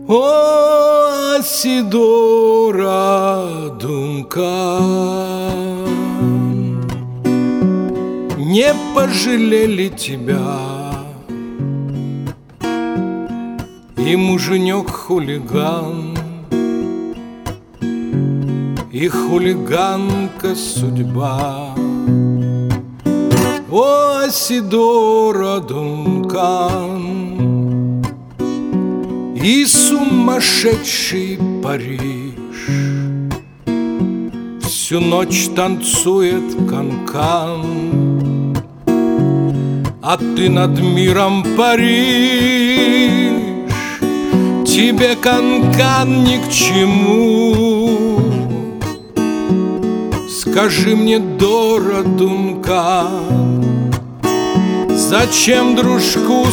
О, Асидора Дункан, не пожалели тебя и муженек-хулиган, и хулиганка судьба. О, Асидора Дункан, и сумасшедший Париж всю ночь танцует канкан, а ты над миром паришь. Тебе канкан ни к чему. Скажи мне, Дора Дункан, зачем дружку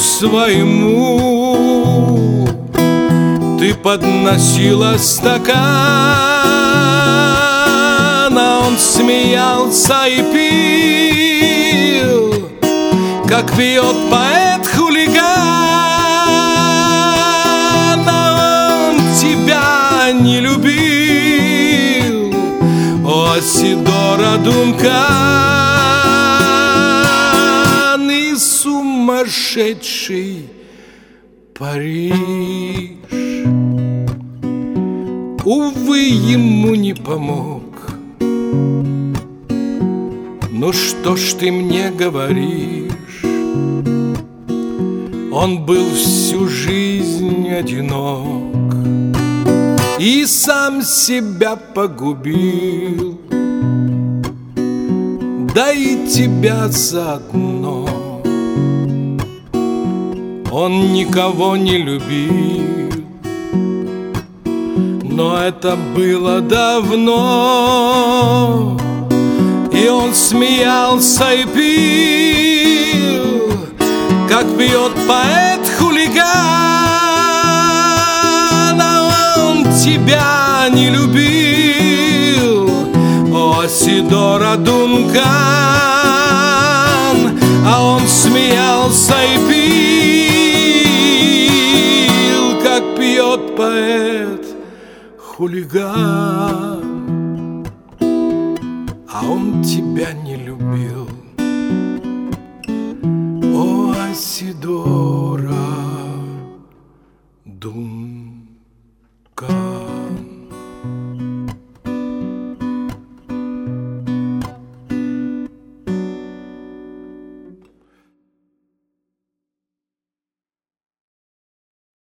своему ты подносила стакан, а он смеялся и пил, как пьет поэт-хулиган, а он тебя не любил, о, Асидора Дункан, и сумасшедший Париж. Увы, ему не помог. Ну что ж ты мне говоришь? Он был всю жизнь одинок и сам себя погубил, да и тебя заодно. Он никого не любил, но это было давно. И он смеялся и пил, как пьет поэт-хулиган, а он тебя не любил, о, Асидора Дункан, а он смеялся и пил, как пьет поэт-хулиган, а он тебя не любил, о, Асидора Дункан.